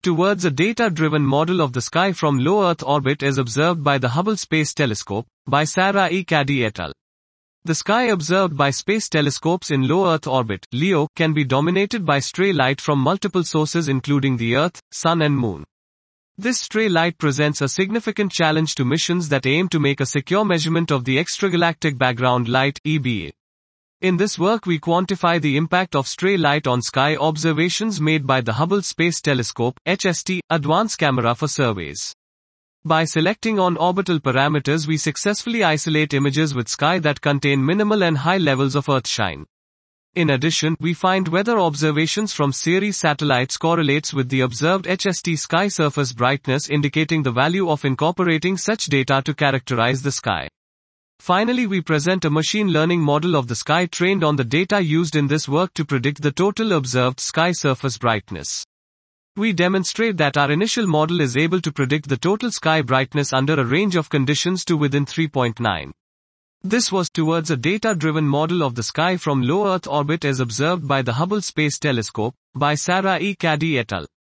Towards a data-driven model of the sky from low Earth orbit as observed by the Hubble Space Telescope, by Sarah E. Caddy et al. The sky observed by space telescopes in low Earth orbit, LEO, can be dominated by stray light from multiple sources including the Earth, Sun and Moon. This stray light presents a significant challenge to missions that aim to make a secure measurement of the extragalactic background light, EBA. In this work we quantify the impact of stray light on sky observations made by the Hubble Space Telescope, HST, advanced camera for surveys. By selecting on-orbital parameters we successfully isolate images with sky that contain minimal and high levels of Earthshine. In addition, we find weather observations from Ceres satellites correlates with the observed HST sky surface brightness, indicating the value of incorporating such data to characterize the sky. Finally, we present a machine learning model of the sky trained on the data used in this work to predict the total observed sky surface brightness. We demonstrate that our initial model is able to predict the total sky brightness under a range of conditions to within 3.9. This was towards a data-driven model of the sky from low Earth orbit as observed by the Hubble Space Telescope, by Sarah E. Caddy et al.